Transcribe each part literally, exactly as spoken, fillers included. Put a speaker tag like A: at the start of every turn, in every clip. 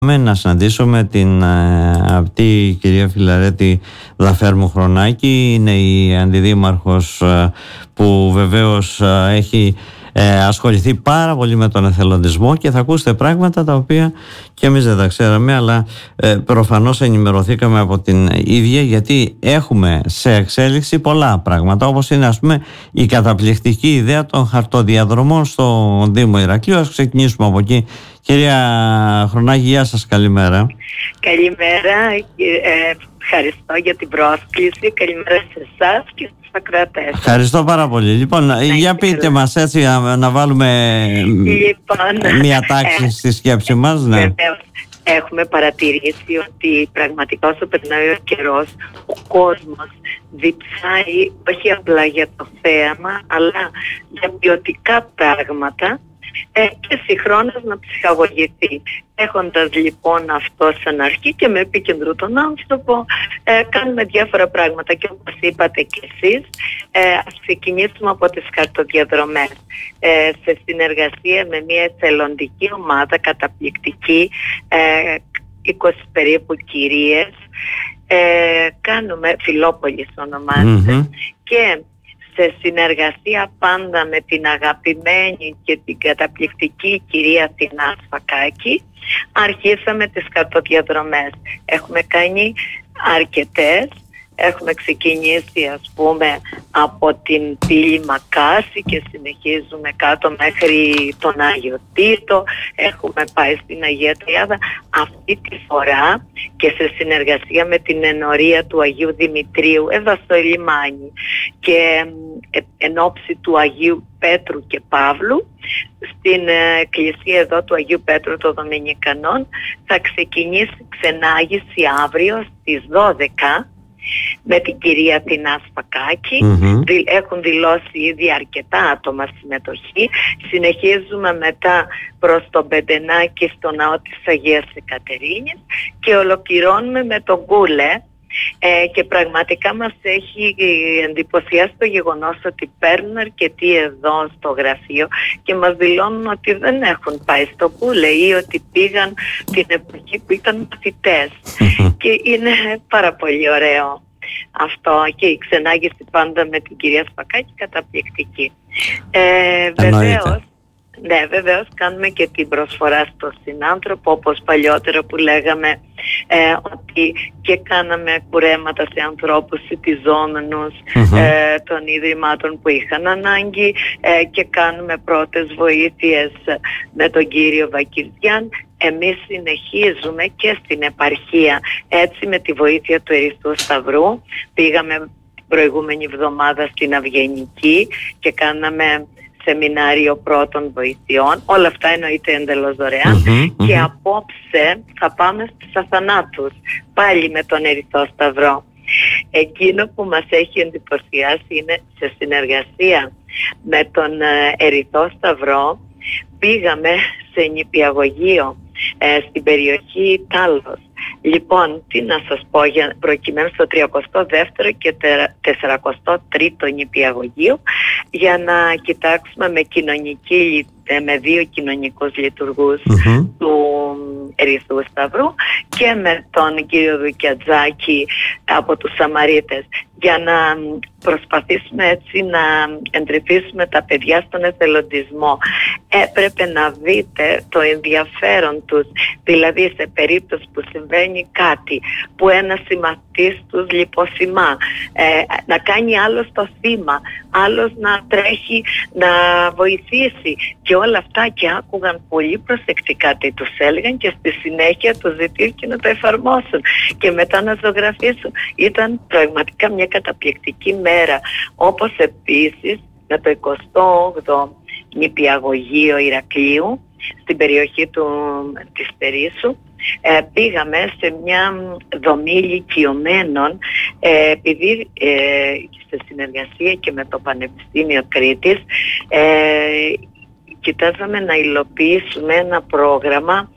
A: να συναντήσουμε την αυτή κυρία Φιλαρέτη Δαφέρμου Χρονάκη. Είναι η αντιδήμαρχος που βεβαίως έχει ε, ασχοληθεί πάρα πολύ με τον εθελοντισμό και θα ακούσετε πράγματα τα οποία και εμείς δεν τα ξέραμε, αλλά ε, προφανώς ενημερωθήκαμε από την ίδια, γιατί έχουμε σε εξέλιξη πολλά πράγματα, όπως είναι ας πούμε η καταπληκτική ιδέα των χαρτοδιαδρομών στο Δήμο Ηρακλείου. Ας ξεκινήσουμε από εκεί. Κυρία Χρονάκη, γεια σας, καλημέρα.
B: Καλημέρα, ε, ευχαριστώ για την πρόσκληση. Καλημέρα σε εσάς και στους ακροατές.
A: Ευχαριστώ πάρα πολύ. Λοιπόν, να για πείτε καλά μας έτσι να, να βάλουμε λοιπόν, μια τάξη ε, στη σκέψη μας. Ναι.
B: Βεβαίως, έχουμε παρατηρήσει ότι πραγματικά όσο περνάει ο καιρός, ο κόσμος διψάει όχι απλά για το θέαμα, αλλά για ποιοτικά πράγματα Ε, και συγχρόνως να ψυχαγωγηθεί. Έχοντας λοιπόν αυτό σαν αρχή και με επίκεντρο τον άνθρωπο, ε, κάνουμε διάφορα πράγματα και όπως είπατε και εσείς, ε, ας ξεκινήσουμε από τις χαρτοδιαδρομές. Ε, σε συνεργασία με μια εθελοντική ομάδα καταπληκτική, ε, είκοσι περίπου κυρίες, ε, κάνουμε, Φιλόπολης ονομάζεται, mm-hmm. και σε συνεργασία πάντα με την αγαπημένη και την καταπληκτική κυρία Αθηνά Σφακάκη, αρχίσαμε τις χαρτοδιαδρομές. Έχουμε κάνει αρκετές. Έχουμε ξεκινήσει ας πούμε από την πύλη Μακάση και συνεχίζουμε κάτω μέχρι τον Άγιο Τίτο. Έχουμε πάει στην Αγία Τριάδα. Αυτή τη φορά και σε συνεργασία με την ενορία του Αγίου Δημητρίου εδώ στο λιμάνι και εν ώψη του Αγίου Πέτρου και Παύλου στην εκκλησία εδώ του Αγίου Πέτρου των Δομηνικανών θα ξεκινήσει ξενάγηση αύριο στις δώδεκα με την κυρία Αθηνά Σφακάκη. Mm-hmm. Έχουν δηλώσει ήδη αρκετά άτομα συμμετοχή. Συνεχίζουμε μετά προς τον Πεντενάκη στο ναό της Αγίας Εκατερίνης και ολοκληρώνουμε με τον Κούλε. Ε, και πραγματικά μας έχει εντυπωσιάσει το γεγονός ότι παίρνουν αρκετοί εδώ στο γραφείο και μας δηλώνουν ότι δεν έχουν πάει στο Κούλε ή ότι πήγαν την εποχή που ήταν μαθητές. Και είναι πάρα πολύ ωραίο αυτό και η ξενάγηση πάντα με την κυρία Σφακάκη καταπληκτική. Ε, βεβαίως, ναι, βεβαίως κάνουμε και την προσφορά στο συνάνθρωπο, όπως παλιότερα που λέγαμε ε, ότι και κάναμε κουρέματα σε ανθρώπους σιτιζόμενους mm-hmm. ε, των Ιδρυμάτων που είχαν ανάγκη ε, και κάνουμε πρώτες βοήθειες με τον κύριο Βακυρδιάν. Εμείς συνεχίζουμε και στην επαρχία έτσι με τη βοήθεια του Ερυθρού Σταυρού. Πήγαμε την προηγούμενη εβδομάδα στην Αυγενική και κάναμε σεμινάριο πρώτων βοηθειών. Όλα αυτά εννοείται εντελώς δωρεάν. Mm-hmm, και mm-hmm. απόψε θα πάμε στους Αθανάτους πάλι με τον Ερυθρό Σταυρό. Εκείνο που μας έχει εντυπωσιάσει είναι σε συνεργασία με τον Ερυθρό Σταυρό πήγαμε σε νηπιαγωγείο ε, στην περιοχή Τάλος. Λοιπόν, τι να σας πω, για, προκειμένου στο τριακοστό δεύτερο και τεσσαρακοστό τρίτο νηπιαγωγείο για να κοιτάξουμε με, κοινωνική, με δύο κοινωνικούς λειτουργούς mm-hmm. του Ερυθρού Σταυρού και με τον κύριο Δουκιατζάκη από τους Σαμαρίτες για να προσπαθήσουμε έτσι να εντρυφήσουμε τα παιδιά στον εθελοντισμό. Έπρεπε να δείτε το ενδιαφέρον τους, δηλαδή σε περίπτωση που συμβαίνει κάτι, που ένας συμμαθητής τους λιποθυμά, ε, να κάνει άλλος το θύμα, άλλος να τρέχει να βοηθήσει και όλα αυτά, και άκουγαν πολύ προσεκτικά τι τους έλεγαν και στη συνέχεια το ζητήρ και να το εφαρμόσουν και μετά να ζωγραφίσουν. Ήταν πραγματικά μια καταπληκτική μέρα, όπως επίσης με το εικοστό όγδοο νηπιαγωγείο Ηρακλείου στην περιοχή του, της Περίσσου. Ε, πήγαμε σε μια δομή ηλικιωμένων ε, επειδή ε, σε συνεργασία και με το Πανεπιστήμιο Κρήτης ε, κοιτάζαμε να υλοποιήσουμε ένα πρόγραμμα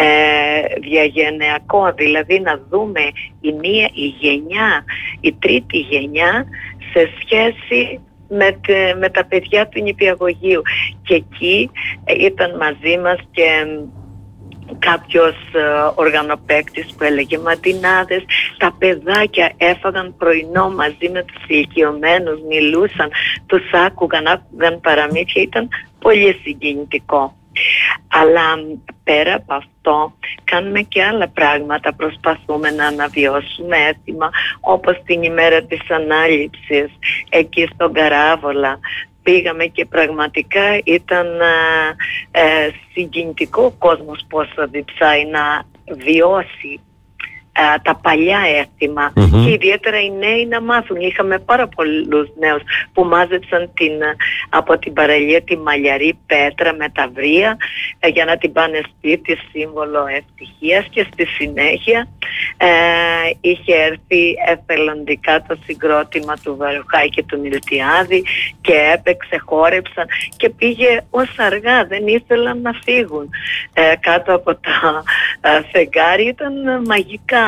B: ε, διαγενειακό, δηλαδή να δούμε η μία η γενιά, η τρίτη γενιά σε σχέση με, τε, με τα παιδιά του νηπιαγωγείου. Και εκεί ε, ήταν μαζί μας και κάποιος ε, οργανοπαίκτης που έλεγε μαντινάδες, τα παιδάκια έφαγαν πρωινό μαζί με τους ηλικιωμένους, μιλούσαν, τους άκουγαν, άκουγαν παραμύθια, ήταν πολύ συγκινητικό. Αλλά πέρα από αυτό κάνουμε και άλλα πράγματα, προσπαθούμε να αναβιώσουμε έθιμα, όπως την ημέρα της ανάληψης εκεί στον Καράβολα. Πήγαμε και πραγματικά ήταν ε, ε, συγκινητικό ο κόσμος πόσο διψάει να βιώσει ε, τα παλιά έθιμα mm-hmm. και ιδιαίτερα οι νέοι να μάθουν. Είχαμε πάρα πολλούς νέους που μάζεψαν την, από την παραλία τη μαλλιαρή πέτρα με τα βρία ε, για να την πάνε σπίτι, σύμβολο ευτυχίας, και στη συνέχεια ε, είχε έρθει εθελοντικά το συγκρότημα του Βαρουχάκη και του Μιλτιάδη και έπαιξε, χόρεψαν και πήγε ως αργά, δεν ήθελαν να φύγουν ε, κάτω από τα ε, φεγγάρι, ήταν μαγικά.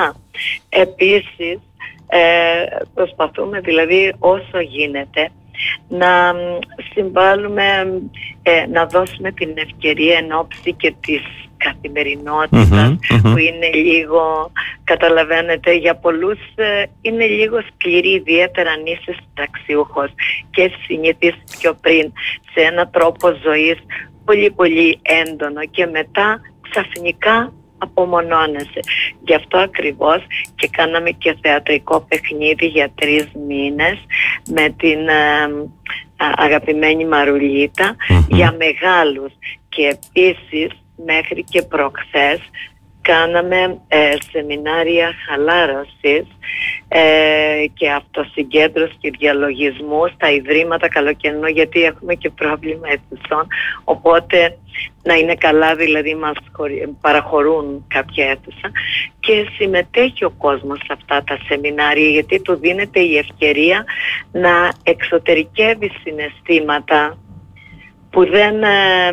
B: Επίσης ε, προσπαθούμε δηλαδή όσο γίνεται να συμβάλλουμε, ε, να δώσουμε την ευκαιρία εν ώψη και της καθημερινότητας mm-hmm, mm-hmm. που είναι λίγο, καταλαβαίνετε, για πολλούς ε, είναι λίγο σκληρή, ιδιαίτερα αν είσαι συνταξιούχος και έχει συνηθίσει πιο πριν σε ένα τρόπο ζωής πολύ πολύ έντονο και μετά ξαφνικά απομονώνεσαι. Γι' αυτό ακριβώς και κάναμε και θεατρικό παιχνίδι για τρεις μήνες με την ε, αγαπημένη Μαρουλίτα mm-hmm. για μεγάλους, και επίσης μέχρι και προχθές κάναμε ε, σεμινάρια χαλάρωσης ε, και αυτοσυγκέντρωση και διαλογισμού στα Ιδρύματα Καλοκαιρινό, γιατί έχουμε και πρόβλημα αίθουσών, οπότε να είναι καλά, δηλαδή μας παραχωρούν κάποια αίθουσα και συμμετέχει ο κόσμος σε αυτά τα σεμινάρια, γιατί του δίνεται η ευκαιρία να εξωτερικεύει συναισθήματα που δεν, ε,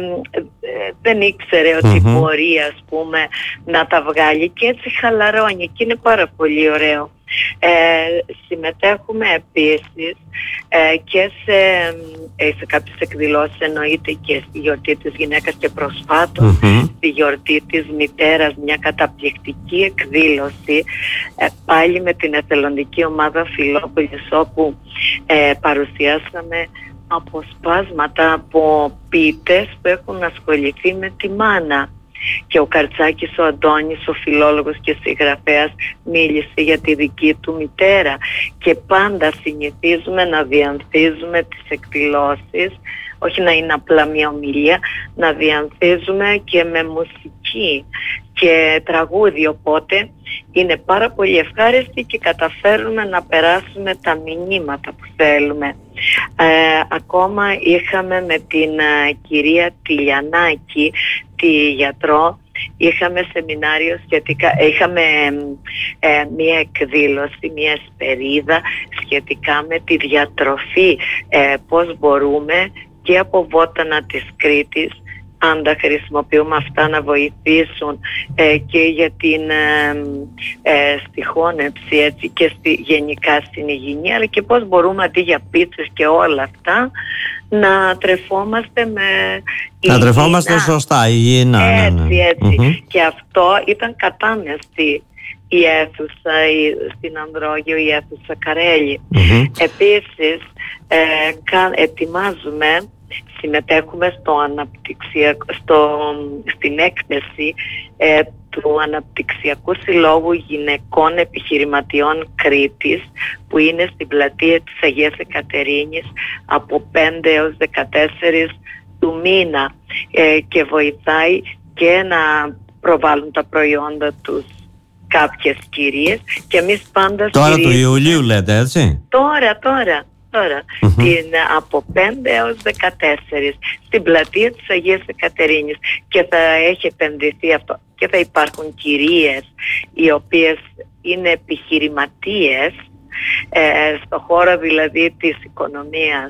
B: δεν ήξερε ότι mm-hmm. μπορεί, ας πούμε, να τα βγάλει, και έτσι χαλαρώνει και είναι πάρα πολύ ωραίο. Ε, συμμετέχουμε επίσης ε, και σε, ε, σε κάποιες εκδηλώσεις, εννοείται και στη γιορτή της γυναίκας και προσφάτως mm-hmm. στη γιορτή της μητέρας, μια καταπληκτική εκδήλωση ε, πάλι με την εθελοντική ομάδα Φιλόπουλης, όπου ε, παρουσιάσαμε αποσπάσματα από ποιητές που έχουν ασχοληθεί με τη μάνα, και ο Καρτσάκης ο Αντώνης, ο φιλόλογος και συγγραφέας, μίλησε για τη δική του μητέρα, και πάντα συνηθίζουμε να διανθίζουμε τις εκδηλώσεις, όχι να είναι απλά μια ομιλία, να διανθίζουμε και με μουσική και τραγούδι, οπότε είναι πάρα πολύ ευχάριστη και καταφέρουμε να περάσουμε τα μηνύματα που θέλουμε. Ε, ακόμα είχαμε με την ε, κυρία Τηλιανάκη, τη γιατρό, είχαμε σεμινάριο σχετικά, είχαμε ε, μία εκδήλωση, μία εσπερίδα σχετικά με τη διατροφή, ε, πώς μπορούμε και από βότανα της Κρήτης, αν τα χρησιμοποιούμε αυτά, να βοηθήσουν ε, και για την ε, ε, στιχώνευση, έτσι, και στη, γενικά στην υγιεινή, αλλά και πώς μπορούμε αντί για πίτσες και όλα αυτά να τρεφόμαστε με υγιεινά. Να τρεφόμαστε σωστά, υγιεινά. Έτσι, ναι, ναι. έτσι. Mm-hmm. Και αυτό ήταν κατάμεστη η αίθουσα η, στην Ανδρόγειο, η αίθουσα Καρέλη. Mm-hmm. Επίσης ε, κα, ετοιμάζουμε, συμμετέχουμε στο αναπτυξιακό, στο, στην έκθεση ε, του Αναπτυξιακού Συλλόγου Γυναικών Επιχειρηματιών Κρήτης, που είναι στην πλατεία της Αγίας Εκατερίνης από πέντε έως δεκατέσσερις του μήνα, ε, και βοηθάει και να προβάλλουν τα προϊόντα τους κάποιες κυρίες, και εμείς πάντα
A: τώρα στηρίζουμε. Του Ιουλίου λέτε, έτσι?
B: Τώρα, τώρα. Τώρα, mm-hmm. την, από πέντε έως δεκατέσσερις στην πλατεία της Αγίας Εκατερίνης, και θα έχει επενδυθεί αυτό και θα υπάρχουν κυρίες οι οποίες είναι επιχειρηματίες ε, στο χώρο δηλαδή της οικονομίας,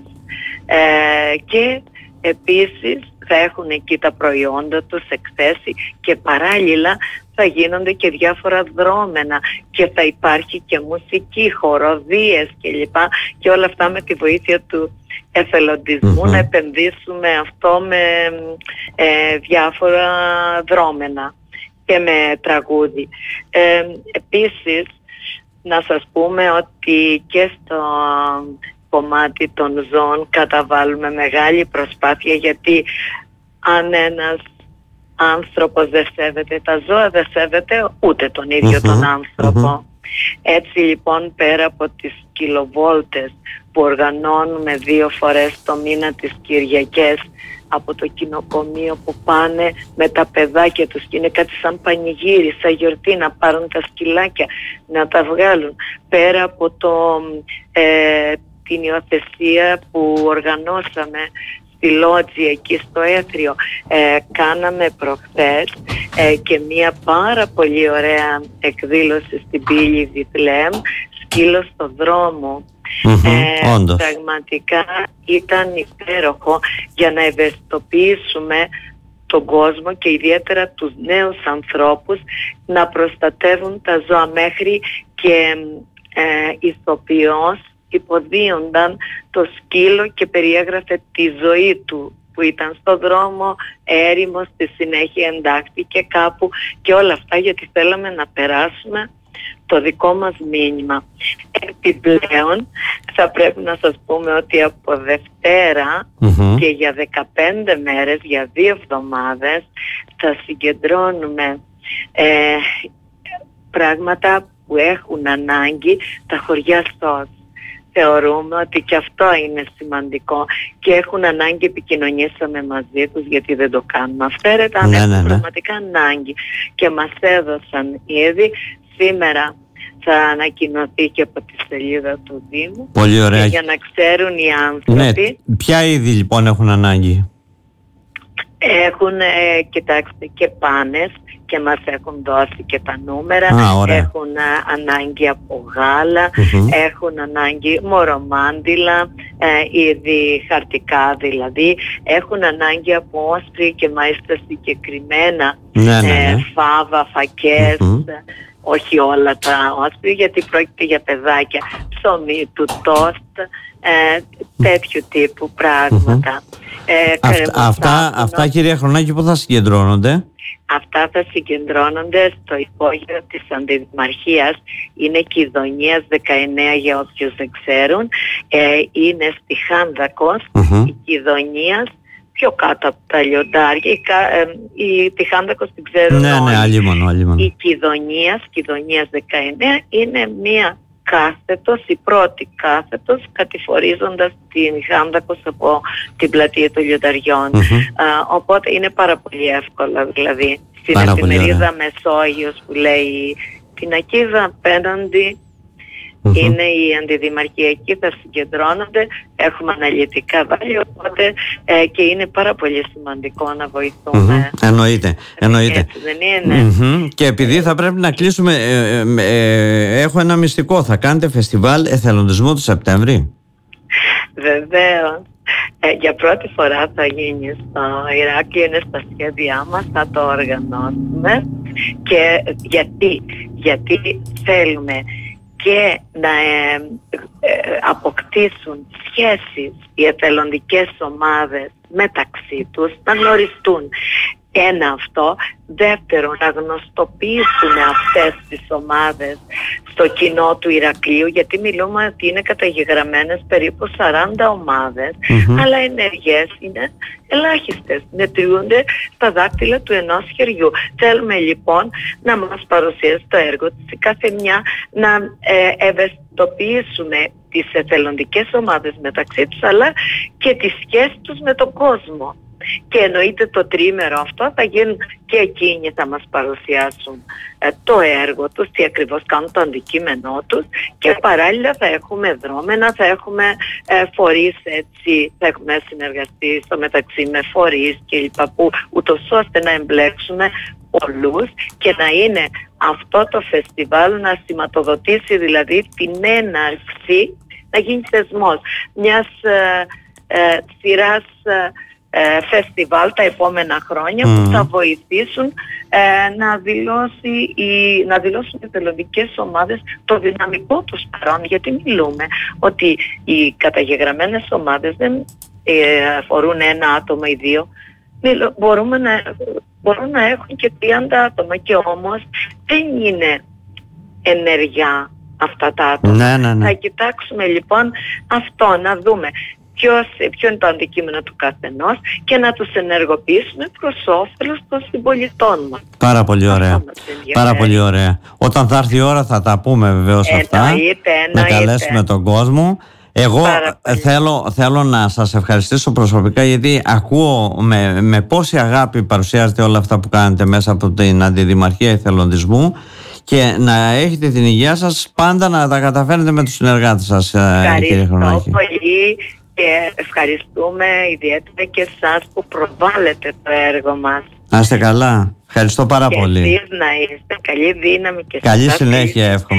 B: ε, και επίσης θα έχουν εκεί τα προϊόντα τους εκθέσει, και παράλληλα θα γίνονται και διάφορα δρόμενα και θα υπάρχει και μουσική, χοροδίες κλπ. Και όλα αυτά με τη βοήθεια του εθελοντισμού mm-hmm. να επενδύσουμε αυτό με ε, διάφορα δρόμενα. και με τραγούδι. Ε, επίσης, να σας πούμε ότι και στο κομμάτι των ζώων καταβάλουμε μεγάλη προσπάθεια, γιατί αν ένας άνθρωπος δεν σέβεται τα ζώα, δεν σέβεται ούτε τον ίδιο
A: Mm-hmm.
B: τον άνθρωπο.
A: Mm-hmm.
B: Έτσι λοιπόν, πέρα από τις κιλοβόλτες που οργανώνουμε δύο φορές το μήνα τις Κυριακές από το κοινοκομείο, που πάνε με τα παιδάκια τους και είναι κάτι σαν πανηγύρι, σαν γιορτή, να πάρουν τα σκυλάκια, να τα βγάλουν, πέρα από το, ε, την υιοθεσία που οργανώσαμε στη Λότζη εκεί στο Έθριο, ε, κάναμε προχθές ε, και μια πάρα πολύ ωραία εκδήλωση στην πύλη Βιθλεέμ, σκύλο στο δρόμο.
A: Mm-hmm,
B: ε,
A: όντως.
B: Πραγματικά ήταν υπέροχο για να ευαισθητοποιήσουμε τον κόσμο και ιδιαίτερα τους νέους ανθρώπους να προστατεύουν τα ζώα. Μέχρι και ε, ηθοποιός υποδίονταν το σκύλο και περιέγραφε τη ζωή του που ήταν στο δρόμο, έρημος, στη συνέχεια εντάχθηκε κάπου και όλα αυτά, γιατί θέλαμε να περάσουμε το δικό μας μήνυμα. Επιπλέον θα πρέπει να σας πούμε ότι από Δευτέρα
A: Mm-hmm.
B: και για δεκαπέντε μέρες, για δύο εβδομάδες, θα συγκεντρώνουμε ε, πράγματα που έχουν ανάγκη τα χωριά ΣΟΣ. Θεωρούμε ότι και αυτό είναι σημαντικό και έχουν ανάγκη, επικοινωνήσαμε μαζί τους, γιατί δεν το κάνουμε αυθαίρετα, αν
A: Ναι,
B: έχουν
A: ναι, ναι.
B: πραγματικά ανάγκη και μας έδωσαν ήδη. Σήμερα θα ανακοινωθεί και από τη σελίδα του Δήμου.
A: Πολύ ωραία.
B: Και για να ξέρουν οι
A: Ναι,
B: άνθρωποι.
A: ποια είδη λοιπόν έχουν ανάγκη?
B: Έχουν, ε, κοιτάξτε, και πάνες και μας έχουν δώσει και τα νούμερα.
A: Α, ωραία.
B: Έχουν ε, ανάγκη από γάλα,
A: Mm-hmm.
B: έχουν ανάγκη μορομάντιλα, ε, είδη χαρτικά δηλαδή, έχουν ανάγκη από όσπρι και μάλιστα συγκεκριμένα
A: Ναι, ναι, ναι.
B: ε, φάβα, φακές,
A: Mm-hmm.
B: όχι όλα τα όσπρι, γιατί πρόκειται για παιδάκια, ψωμί του τόστ, ε, τέτοιου τύπου πράγματα.
A: Mm-hmm.
B: Ε,
A: Αυτά, αυτά, αυτά κυρία Χρονάκη, που θα συγκεντρώνονται?
B: Αυτά θα συγκεντρώνονται στο υπόγειο της Αντιδημαρχίας. Είναι Κηδονίας δεκαεννέα για όποιους δεν ξέρουν. Ε, είναι στη Χάνδακος,
A: Mm-hmm.
B: η Κηδονίας, πιο κάτω από τα λιοντάρια. Η, ε, η, τη Χάνδακος την ξέρουν
A: Ναι,
B: όλοι.
A: ναι, αλίμονο, αλίμονο.
B: Η Κηδονίας, Κηδονίας δεκαεννέα, είναι μία κάθετος, η πρώτη κάθετος, κατηφορίζοντας την Χάνδακος από την πλατεία των Λιονταριών.
A: Mm-hmm.
B: Uh, οπότε είναι πάρα πολύ εύκολα, δηλαδή στην
A: Πάρα
B: εφημερίδα Μεσόγειος που λέει την Ακίδα απέναντι,
A: Mm-hmm.
B: είναι η αντιδημαρχιακή, θα συγκεντρώνονται, έχουμε αναλυτικά βάλει, οπότε ε, και είναι πάρα πολύ σημαντικό να βοηθούμε.
A: Mm-hmm. Εννοείται, εννοείται.
B: Έτσι δεν είναι?
A: Mm-hmm. Και επειδή θα πρέπει να κλείσουμε, ε, ε, ε, έχω ένα μυστικό. Θα κάνετε φεστιβάλ εθελοντισμού το Σεπτέμβρη?
B: Βεβαίως. Ε, για πρώτη φορά θα γίνει στο Ηράκλειο, είναι στα σχέδιά μας, θα το οργανώσουμε. Και γιατί, γιατί θέλουμε και να ε, ε, αποκτήσουν σχέσεις οι εθελοντικές ομάδες μεταξύ τους, να γνωριστούν. Ένα αυτό. Δεύτερον, να γνωστοποιήσουμε αυτές τις ομάδες στο κοινό του Ηρακλείου, γιατί μιλούμε ότι είναι καταγεγραμμένες περίπου σαράντα ομάδες,
A: Mm-hmm.
B: αλλά ενεργές είναι ελάχιστες, μετριούνται στα δάκτυλα του ενός χεριού. Θέλουμε λοιπόν να μας παρουσιάσει το έργο της η κάθε μια, να ε, ευαισθητοποιήσουμε τις εθελοντικές ομάδες μεταξύ τους, αλλά και τις σχέσεις τους με τον κόσμο. Και εννοείται το τρίμερο αυτό θα γίνουν και εκείνοι θα μας παρουσιάσουν ε, το έργο τους, τι ακριβώς κάνουν, το αντικείμενό τους, και παράλληλα θα έχουμε δρόμενα, θα έχουμε ε, φορείς, έτσι, θα έχουμε συνεργαστεί στο μεταξύ με φορείς κλπ, που ούτως ώστε να εμπλέξουμε πολλούς και να είναι αυτό το φεστιβάλ να σηματοδοτήσει δηλαδή την έναρξη, να γίνει θεσμός μιας ε, ε, σειράς ε, Ε, φεστιβάλ τα επόμενα χρόνια, mm. που θα βοηθήσουν ε, να, δηλώσει οι, να δηλώσουν οι εθελοντικές ομάδες το δυναμικό τους παρόν, γιατί μιλούμε ότι οι καταγεγραμμένες ομάδες δεν ε, αφορούν ένα άτομο ή δύο, μπορούμε να, μπορούν να έχουν και τριάντα άτομα και όμως δεν είναι ενεργά αυτά τα άτομα.
A: Ναι, ναι, ναι.
B: Θα κοιτάξουμε λοιπόν αυτό, να δούμε ποιος, ποιο είναι το αντικείμενο του καθενός και να τους ενεργοποιήσουμε προς όφελος των συμπολιτών μας.
A: Πάρα πολύ ωραία. Πάρα πολύ ωραία. Όταν θα έρθει η ώρα θα τα πούμε βεβαίως αυτά.
B: Εννοείται,
A: να καλέσουμε τον κόσμο. Εγώ θέλω, θέλω να σας ευχαριστήσω προσωπικά, γιατί ακούω με, με πόση αγάπη παρουσιάζετε όλα αυτά που κάνετε μέσα από την Αντιδημαρχία Εθελοντισμού, και να έχετε την υγεία σας πάντα να τα καταφέρετε με τους συνεργάτες σας, κύριε Χρονάκη.
B: Ευχαριστώ πολύ και ευχαριστούμε ιδιαίτερα και εσάς που προβάλλετε το έργο μας.
A: Να είστε καλά. Ευχαριστώ πάρα
B: και
A: πολύ.
B: Εσείς να είστε. Καλή δύναμη και
A: καλή συνέχεια εύχομαι.